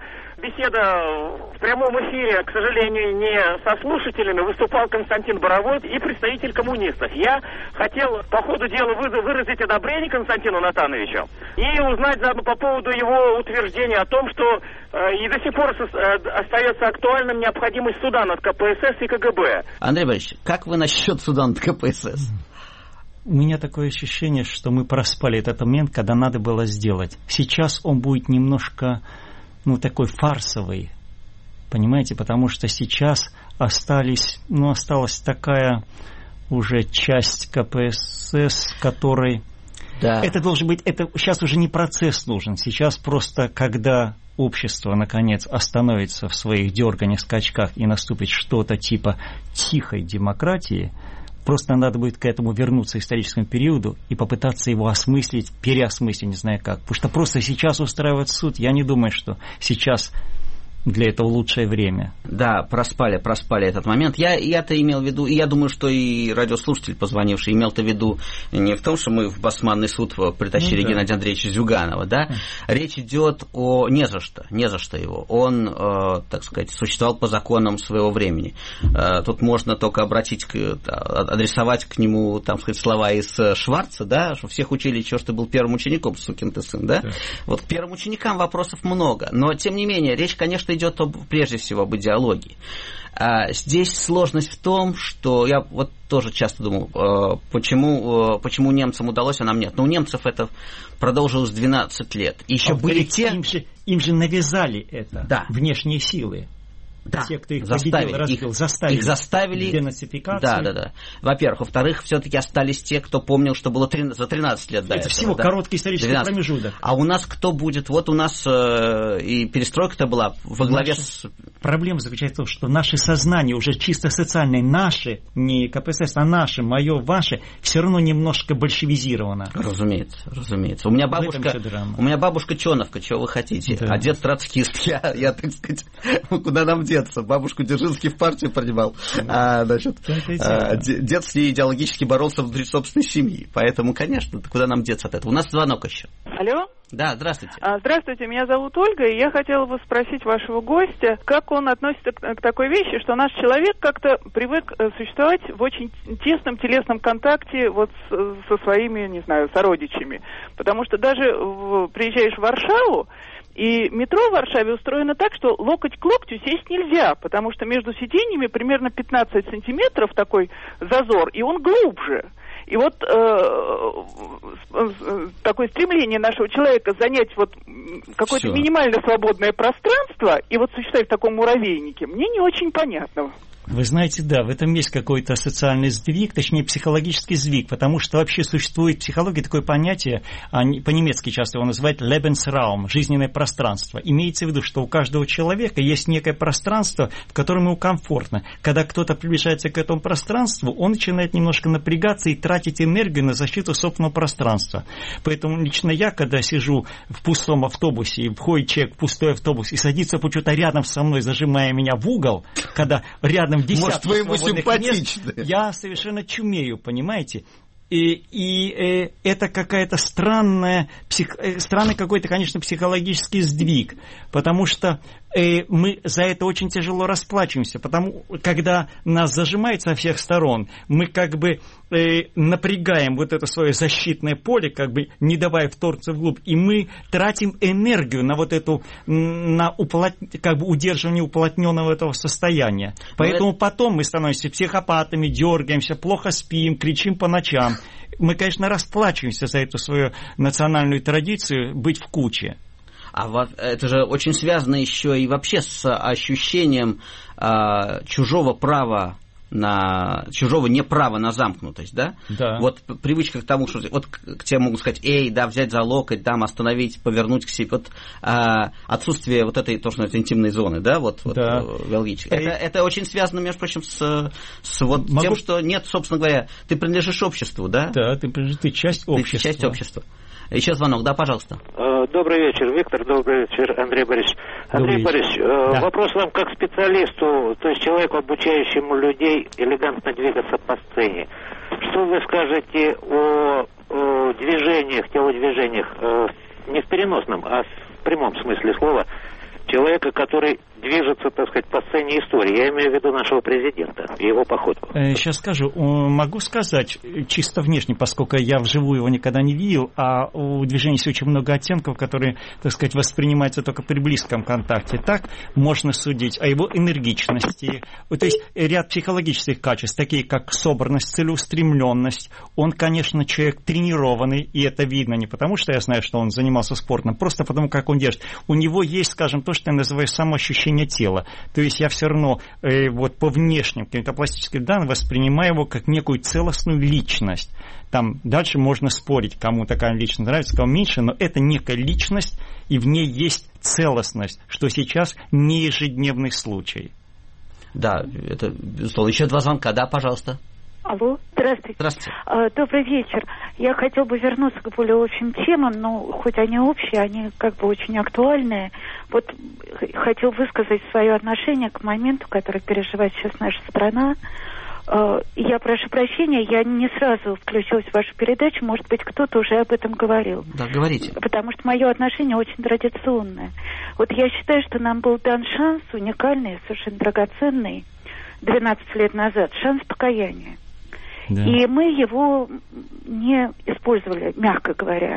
беседа в прямом эфире, к сожалению, не со слушателями. Выступал Константин Боровой и представитель коммунистов. Я хотел по ходу дела выразить одобрение Константину Натановичу и узнать заодно по поводу его утверждения о том, что э, и до сих пор со, э, остается актуальным необходимость суда над ка пэ эс эс и ка гэ бэ. Андрей Борисович, как вы насчет суда над ка пэ эс эс? У меня такое ощущение, что мы проспали этот момент, когда надо было сделать. Сейчас он будет немножко, ну, такой фарсовый, понимаете, потому что сейчас остались, ну, осталась такая уже часть ка пэ эс эс, которой... Да. Это должен быть, это сейчас уже не процесс нужен, сейчас просто, когда общество, наконец, остановится в своих дерганиях, скачках и наступит что-то типа тихой демократии, просто надо будет к этому вернуться историческому периоду и попытаться его осмыслить, переосмыслить, не знаю как. Потому что просто сейчас устраивать суд, я не думаю, что сейчас для этого лучшее время. Да, проспали, проспали этот момент. Я, я-то имел в виду, и я думаю, что и радиослушатель, позвонивший, имел-то в виду не в том, что мы в Басманный суд притащили ну, да. Геннадия Андреевича Зюганова, да? Речь идет о... Не за что, не за что его. Он, э, так сказать, существовал по законам своего времени. Э, тут можно только обратить, к, адресовать к нему, там, сказать, слова из Шварца, да, что всех учили, что ты был первым учеником, сукин ты сын, да? да? Вот к первым ученикам вопросов много, но, тем не менее, речь, конечно, идет об, прежде всего об идеологии. А здесь сложность в том, что я вот тоже часто думал, почему, почему немцам удалось, а нам нет. Но у немцев это продолжилось двенадцать лет. И еще а были те... Им же, им же навязали это, да. внешние силы. Да, те, кто их заставили, победил, разбил, их, заставили, их заставили денацификацию. Да, да, да. Во-первых. Во-вторых, все-таки остались те, кто помнил, что было тринадцать, за тринадцать лет до Это этого. всего да? короткий исторический двенадцать. Промежуток. А у нас кто будет? Вот у нас э, и перестройка-то была во главе Наша с... Проблема заключается в том, что наше сознание уже чисто социальное, наше, не ка пэ эс эс, а наше, мое, ваше, все равно немножко большевизировано. Разумеется, разумеется. У меня бабушка, у меня бабушка Чоновка, чего вы хотите? Да. А дед троцкист. Я, я, так сказать, куда нам деться? Бабушку Дзержинский в партию принимал, а, значит, а, дед с ней идеологически боролся внутри собственной семьи. Поэтому, конечно, куда нам деться от этого? У нас звонок еще. Алло? Да, здравствуйте. А, здравствуйте, меня зовут Ольга, и я хотела бы спросить вашего гостя, как он относится к, к такой вещи, что наш человек как-то привык существовать в очень тесном телесном контакте вот с, со своими, не знаю, сородичами. Потому что даже в, приезжаешь в Варшаву, и метро в Варшаве устроено так, что локоть к локтю сесть нельзя, потому что между сиденьями примерно пятнадцать сантиметров такой зазор, и он глубже. И вот э, такое стремление нашего человека занять вот какое-то Всё. минимально свободное пространство и вот существовать в таком муравейнике, мне не очень понятно. Вы знаете, да, в этом есть какой-то социальный сдвиг, точнее психологический сдвиг, потому что вообще существует в психологии такое понятие, по-немецки часто его называют Lebensraum, жизненное пространство. Имеется в виду, что у каждого человека есть некое пространство, в котором ему комфортно. Когда кто-то приближается к этому пространству, он начинает немножко напрягаться и тратить энергию на защиту собственного пространства. Поэтому лично я, когда сижу в пустом автобусе, и входит человек в пустой автобус и садится почему-то рядом со мной, зажимая меня в угол, когда рядом Может, вы ему симпатичны. Мест, я совершенно чумею, понимаете? И, и э, это какая-то странная, псих, э, странный какой-то, конечно, психологический сдвиг, потому что э, мы за это очень тяжело расплачиваемся, потому когда нас зажимает со всех сторон, мы как бы э, напрягаем вот это свое защитное поле, как бы не давая вторгнуться вглубь, и мы тратим энергию на вот эту, на уплот, как бы удерживание уплотненного этого состояния. Поэтому это... потом мы становимся психопатами, дергаемся, плохо спим, кричим по ночам. Мы, конечно, расплачиваемся за эту свою национальную традицию быть в куче. А это же очень связано еще и вообще с ощущением а, чужого права на чужого неправа на замкнутость, да? Да. Вот привычка к тому, что вот к тебе могут сказать, эй, да, взять за локоть, там остановить, повернуть к себе. Вот а, отсутствие вот этой, то, что называется, интимной зоны, да, вот, да. вот биологически. Это, это очень связано, между прочим, с, с вот Могу... тем, что нет, собственно говоря, ты принадлежишь обществу, да? Да, ты, ты часть общества. Ты часть общества. Еще звонок, да, пожалуйста. Добрый вечер, Виктор, добрый вечер, Андрей Борисович. Андрей добрый Борисович, да. Вопрос вам как специалисту, то есть человеку, обучающему людей элегантно двигаться по сцене. Что вы скажете о, о движениях, телодвижениях, не в переносном, а в прямом смысле слова, человека, который движется, так сказать, по сцене истории. Я имею в виду нашего президента и его походку. Сейчас скажу. Могу сказать, чисто внешне, поскольку я вживую его никогда не видел, а у движения есть очень много оттенков, которые, так сказать, воспринимаются только при близком контакте. Так можно судить о его энергичности. То есть ряд психологических качеств, такие как собранность, целеустремленность. Он, конечно, человек тренированный, и это видно не потому, что я знаю, что он занимался спортом, просто потому, как он держит. У него есть, скажем, то, что я называю самоощущение тела. То есть я все равно э, вот по внешним каким-то пластическим данным воспринимаю его как некую целостную личность. Там дальше можно спорить, кому такая личность нравится, кому меньше, но это некая личность, и в ней есть целостность, что сейчас не ежедневный случай. Да, это безусловно. Еще два звонка, да, пожалуйста. Алло, здравствуйте. Здравствуйте. А, добрый вечер. Я хотел бы вернуться к более общим темам, но хоть они общие, они как бы очень актуальные. вот хотел высказать свое отношение к моменту, который переживает сейчас наша страна. Я прошу прощения, я не сразу включилась в вашу передачу, может быть, кто-то уже об этом говорил. Да, говорите. Потому что мое отношение очень традиционное. Вот я считаю, что нам был дан шанс, уникальный, совершенно драгоценный, двенадцать лет назад, шанс покаяния. Да. И мы его не использовали, мягко говоря.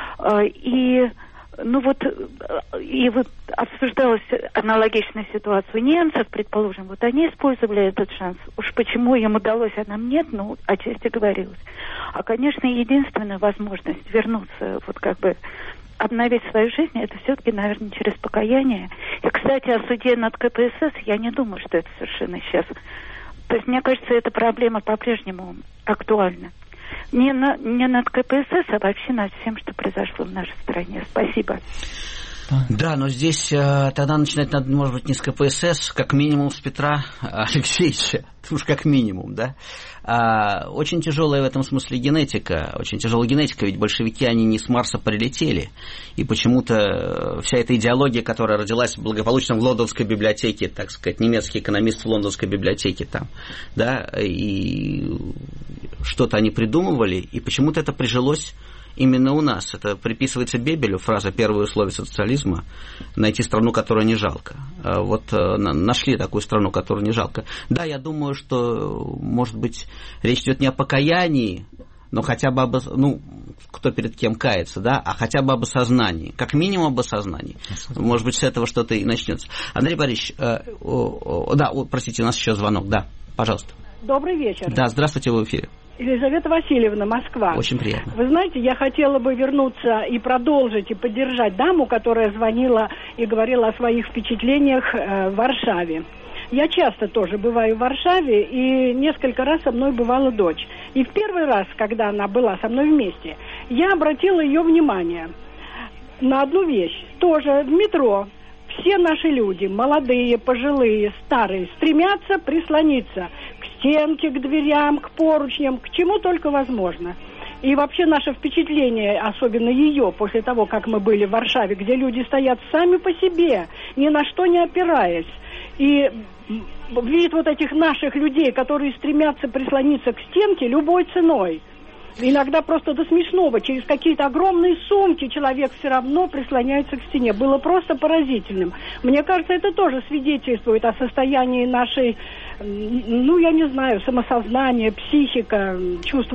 И... Ну вот, и вот обсуждалась аналогичная ситуация у немцев, предположим, вот они использовали этот шанс. Уж почему им удалось, а нам нет, ну, отчасти говорилось. А, конечно, единственная возможность вернуться, вот как бы обновить свою жизнь, это все-таки, наверное, через покаяние. И, кстати, о суде над ка пэ эс эс я не думаю, что это совершенно сейчас. То есть, мне кажется, эта проблема по-прежнему актуальна. Не, на, не над ка пэ эс эс, а вообще над всем, что произошло в нашей стране. Спасибо. Да, но здесь э, тогда начинать надо, может быть, не с ка пэ эс эс, как минимум с Петра Алексеевича. Уж как минимум, да. А, очень тяжелая в этом смысле генетика. Очень тяжелая генетика, ведь большевики, они не с Марса прилетели. И почему-то вся эта идеология, которая родилась благополучно в лондонской библиотеке, так сказать, немецкий экономист в лондонской библиотеке там, да, и что-то они придумывали, и почему-то это прижилось именно у нас. Это приписывается Бебелю, фраза «первое условие социализма» – найти страну, которую не жалко. Вот нашли такую страну, которую не жалко. Да, я думаю, что, может быть, речь идет не о покаянии, но хотя бы об, ну, кто перед кем кается, да, а хотя бы об осознании, как минимум об осознании. Может быть, с этого что-то и начнется. Андрей Борисович, э, о, о, да, о, простите, у нас еще звонок, да, пожалуйста. Добрый вечер. Да, здравствуйте, вы в эфире. Елизавета Васильевна, Москва. Очень приятно. Вы знаете, я хотела бы вернуться и продолжить, и поддержать даму, которая звонила и говорила о своих впечатлениях э, в Варшаве. Я часто тоже бываю в Варшаве, и несколько раз со мной бывала дочь. И в первый раз, когда она была со мной вместе, я обратила ее внимание на одну вещь. Тоже в метро все наши люди, молодые, пожилые, старые, стремятся прислониться к стенке, к дверям, к поручням, к чему только возможно. И вообще наше впечатление, особенно ее, после того, как мы были в Варшаве, где люди стоят сами по себе, ни на что не опираясь, и вид вот этих наших людей, которые стремятся прислониться к стенке любой ценой. Иногда просто до смешного. Через какие-то огромные сумки человек все равно прислоняется к стене. Было просто поразительным. Мне кажется, это тоже свидетельствует о состоянии нашей, ну, я не знаю, самосознания, психика, чувства.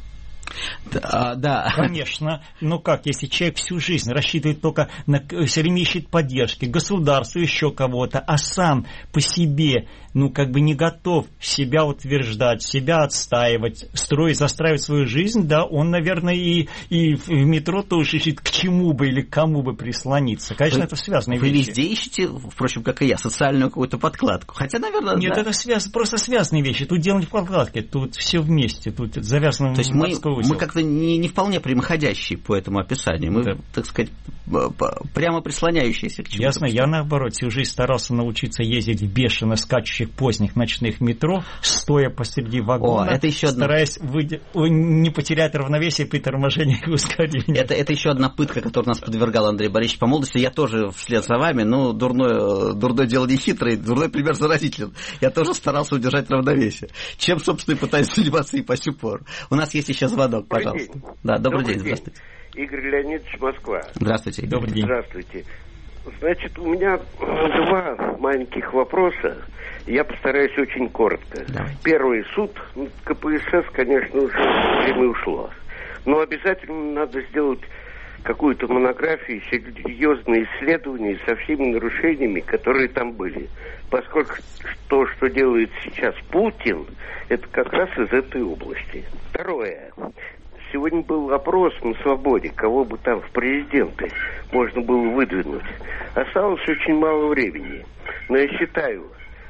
Да, да. Конечно. Ну как, если человек всю жизнь рассчитывает только на, все время ищет поддержки, государства, еще кого-то, а сам по себе, ну как бы не готов себя утверждать, себя отстаивать, строить, застраивать свою жизнь, да, он, наверное, и, и в метро тоже ищет, к чему бы или к кому бы прислониться. Конечно, вы, это связанные вы вещи. Вы везде ищете, впрочем, как и я, социальную какую-то подкладку. Хотя, наверное, нет, да. это связ, просто связанные вещи. Тут дело не в подкладке, тут все вместе, тут завязано в морской узел. Мы как-то не, не вполне прямоходящие по этому описанию. Мы, да. так сказать, прямо прислоняющиеся к чему-то. Ясно, я наоборот всю жизнь старался научиться ездить в бешено скачущих поздних ночных метро, стоя посреди вагона, О, это еще стараясь одна... выйти, не потерять равновесие при торможении и ускорении. Это, это еще одна пытка, которую нас подвергал Андрей Борисович по молодости. Я тоже вслед за вами, ну, дурное, дурное дело не хитрое, дурной пример заразителен. Я тоже старался удержать равновесие. Чем, собственно, и пытаюсь заниматься и по сю пору. У нас есть еще звонок, пожалуйста. День. Да, добрый, добрый день, день, здравствуйте. Игорь Леонидович, Москва. Здравствуйте, Игорь. Добрый день. Здравствуйте. Значит, у меня два маленьких вопроса. Я постараюсь очень коротко. Давайте. Первый, суд ка пэ эс эс, конечно, уже время ушло. Но обязательно надо сделать какую-то монографию, серьезные исследования со всеми нарушениями, которые там были. Поскольку то, что делает сейчас Путин, это как раз из этой области. Второе. Сегодня был опрос на «Свободе», кого бы там в президенты можно было выдвинуть. Осталось очень мало времени. Но я считаю,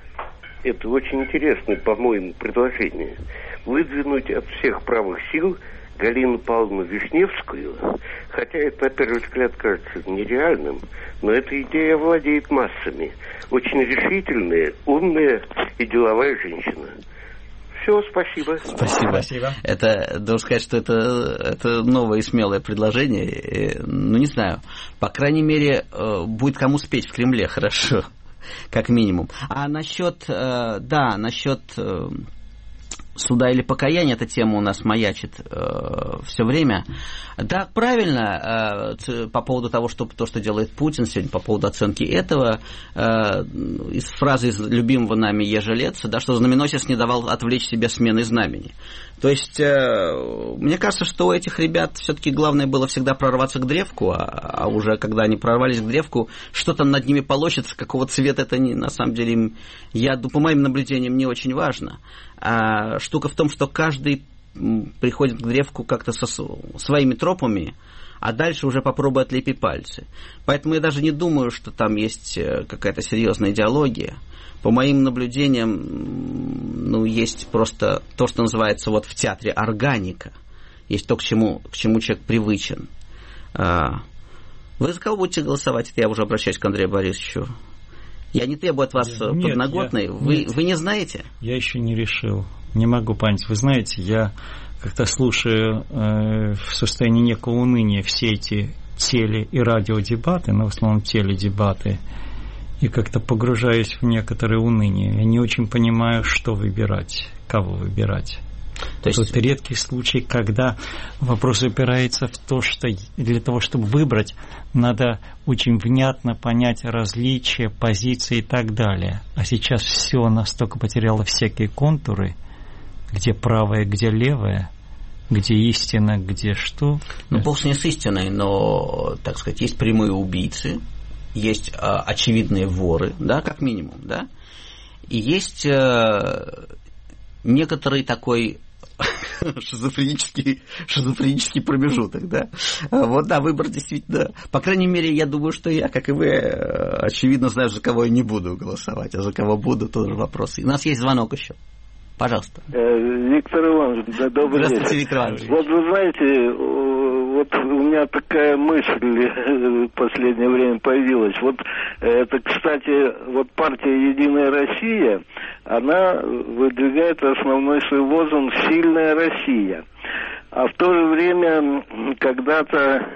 это очень интересное, по-моему, предложение, выдвинуть от всех правых сил Галину Павловну Вишневскую, хотя это, на первый взгляд, кажется нереальным, но эта идея владеет массами. Очень решительная, умная и деловая женщина. Все, спасибо. Спасибо. Спасибо. Это, должен сказать, что это, это новое и смелое предложение. Ну, не знаю. По крайней мере, будет кому спеть в Кремле хорошо, как минимум. А насчет, да, насчет суда или покаяния, эта тема у нас маячит э, все время. Да, правильно, э, по поводу того, что, то, что делает Путин сегодня, по поводу оценки этого, э, из фразы из любимого нами Ежелеца, да, что знаменосец не давал отвлечь себя сменой знамени. То есть, э, мне кажется, что у этих ребят все-таки главное было всегда прорваться к древку, а, а уже когда они прорвались к древку, что там над ними полощется, какого цвета это не, на самом деле, им, я, по моим наблюдениям, не очень важно. А штука в том, что каждый приходит к древку как-то со своими тропами, а дальше уже попробуй отлепи пальцы. Поэтому я даже не думаю, что там есть какая-то серьезная идеология. По моим наблюдениям, ну, есть просто то, что называется вот в театре органика. Есть то, к чему, к чему человек привычен. Вы за кого будете голосовать? Это я уже обращаюсь к Андрею Борисовичу. Я не требую от вас нет, подноготной. Я, вы, вы не знаете? Я еще не решил. Не могу понять. Вы знаете, я как-то слушаю э, в состоянии некого уныния все эти теле- и радиодебаты, но в основном теледебаты, и как-то погружаюсь в некоторое уныние. Я не очень понимаю, что выбирать, кого выбирать. То есть... Тут редкий случай, когда вопрос упирается в то, что для того, чтобы выбрать, надо очень внятно понять различия, позиции и так далее. А сейчас все настолько потеряло всякие контуры, где правое, где левое, где истина, где что. Ну, бог с ней с истиной, но, так сказать, есть прямые убийцы, есть а, очевидные воры, да, как минимум, да, и есть а, некоторый такой шизофренический, шизофренический промежуток, да. Вот, да, выбор действительно, по крайней мере, я думаю, что я, как и вы, очевидно знаю, за кого я не буду голосовать, а за кого буду, тоже вопрос. И у нас есть звонок еще. Пожалуйста. Виктор Иванович, да, добрый вечер. Здравствуйте, Виктор Иванович. Вот вы знаете, вот у меня такая мысль в последнее время появилась. Вот это, кстати, вот партия «Единая Россия», она выдвигает основной свой лозунг «Сильная Россия». А в то же время когда-то,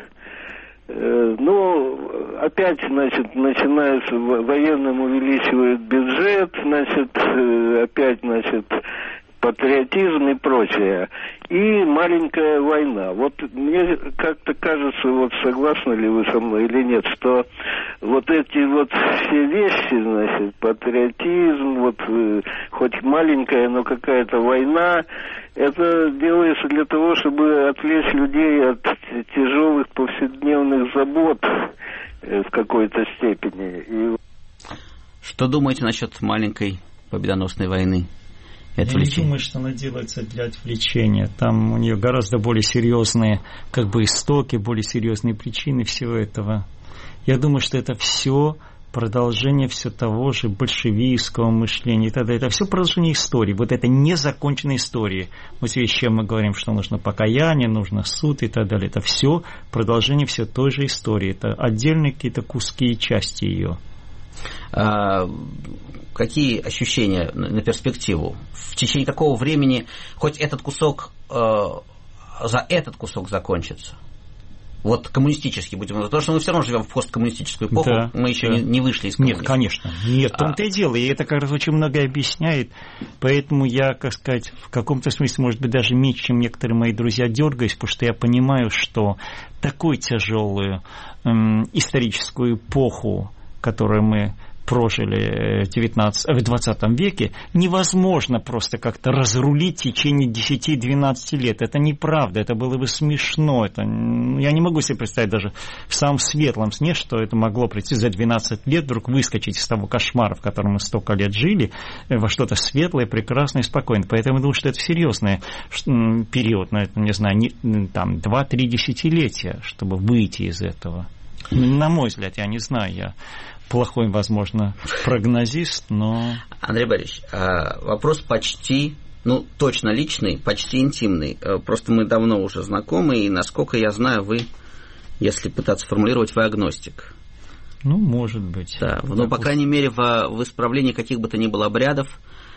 э, ну, опять, значит, начинают, военным увеличивают бюджет, значит, э, опять, значит, патриотизм и прочее. И маленькая война. Вот мне как-то кажется, вот согласны ли вы со мной или нет, что вот эти вот все вещи, значит, патриотизм, вот э, хоть маленькая, но какая-то война, это делается для того, чтобы отвлечь людей от тяжелых повседневных забот э, в какой-то степени. И... Что думаете насчет маленькой победоносной войны? Я не думаю, что она делается для отвлечения. Там у нее гораздо более серьезные как бы истоки, более серьезные причины всего этого. Я думаю, что это все продолжение все того же большевистского мышления и так далее. Это все продолжение истории. Вот это незаконченная история. Вот с чем мы говорим, что нужно покаяние, нужно суд и так далее. Это все продолжение все той же истории. Это отдельные какие-то куски и части ее. А, какие ощущения на перспективу? В течение какого времени хоть этот кусок, э, за этот кусок закончится? Вот коммунистический будем, потому что мы все равно живем в посткоммунистическую эпоху, да, мы еще да. не, не вышли из коммунизма. Нет, конечно, нет, в том-то и дело, и это как раз очень многое объясняет, поэтому я, как сказать, в каком-то смысле, может быть, даже меньше, чем некоторые мои друзья, дергаюсь, потому что я понимаю, что такую тяжелую эм, историческую эпоху, которую мы прожили в двадцатом веке, невозможно просто как-то разрулить в течение десять-двенадцать лет. Это неправда, это было бы смешно. Это, я не могу себе представить даже в самом светлом сне, что это могло прийти за двенадцать лет, вдруг выскочить из того кошмара, в котором мы столько лет жили, во что-то светлое, прекрасное и спокойное. Поэтому я думаю, что это серьезный период, на это, не знаю, не, там, два-три десятилетия, чтобы выйти из этого. На мой взгляд, я не знаю, я плохой, возможно, прогнозист, но... Андрей Борисович, вопрос почти, ну, точно личный, почти интимный. Просто мы давно уже знакомы, и, насколько я знаю, вы, если пытаться формулировать, вы агностик. Ну, может быть. Да, ну, по крайней мере, в, в исправлении каких бы то ни было обрядов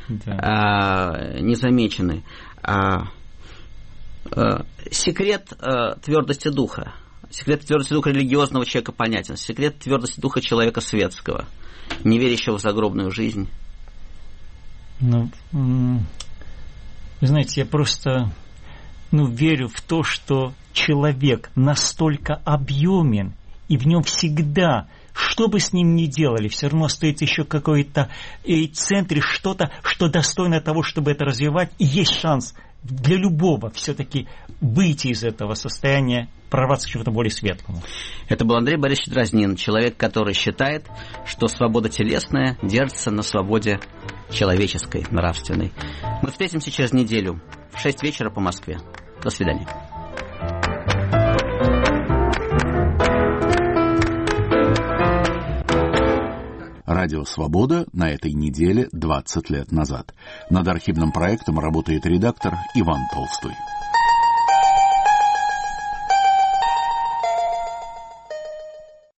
да. а, не замечены. А, а, секрет а, твердости духа. Секрет твердости духа религиозного человека понятен. Секрет твердости духа человека светского, не верящего в загробную жизнь. Ну, вы знаете, я просто ну, верю в то, что человек настолько объемен, и в нем всегда, что бы с ним ни делали, все равно остается еще какой-то и в центре что-то, что достойно того, чтобы это развивать, и есть шанс для любого все-таки выйти из этого состояния, прорваться к чему-то более светлому. Это был Андрей Борисович Дразнин, человек, который считает, что свобода телесная держится на свободе человеческой, нравственной. Мы встретимся через неделю в шесть вечера по Москве. До свидания. Радио «Свобода» на этой неделе двадцать лет назад. Над архивным проектом работает редактор Иван Толстой.